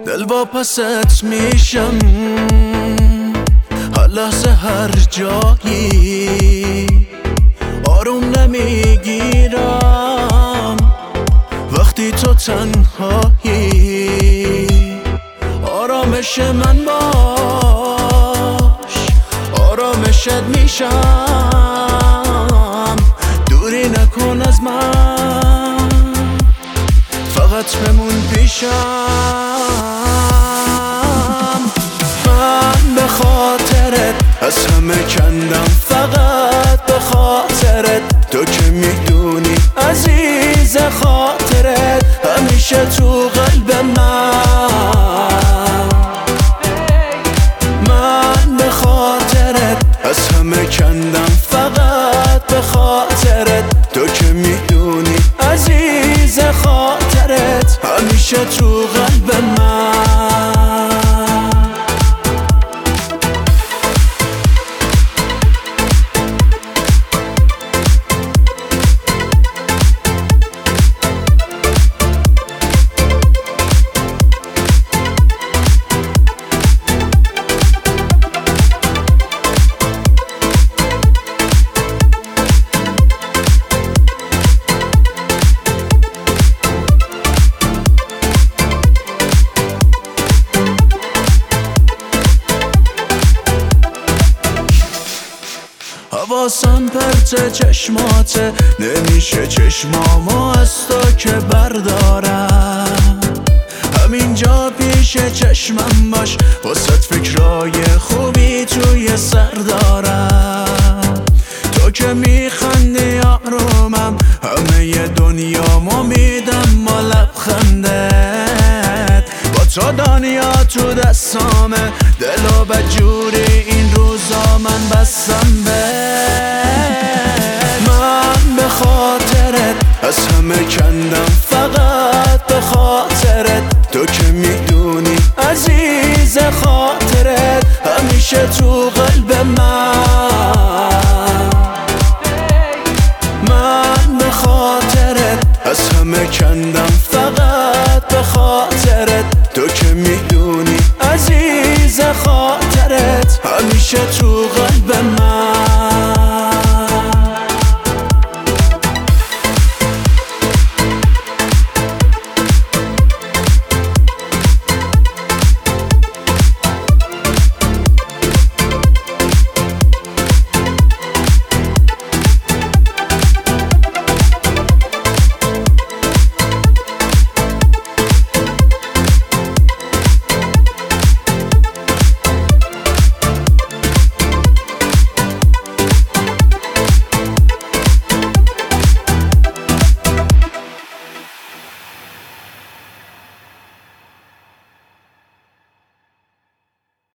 دل واپست میشم هر لحظه هر جایی، آروم نمیگیرم وقتی تو تنهایی. آرامش من باش، آرامشت میشم، دوری نکن از من، فقط بمون پیشم. من به خاطرت از همه کندم، فقط به خاطرت، تو که میدونی عزیز خاطرت همیشه تو قلب من به خاطرت از همه کندم، فقط به خاطرت، تو که میدونی عزیز خاطرت همیشه تو قلب من. حواسم پرت چشماته، نمیشه چشمامو از تو که بردارم، همینجا پیش چشمم باش، واسه فکرای خوبی توی سر دارم. تو که میخندی آرومم، همه دنیامو میدم با لبخندت، با تو دنیا تو دستامه، دل و بدجوری این روزا من بستم من به خاطرت از همه کندم، فقط به خاطرت، تو که میدونی عزیز خاطرت همیشه تو قلب من.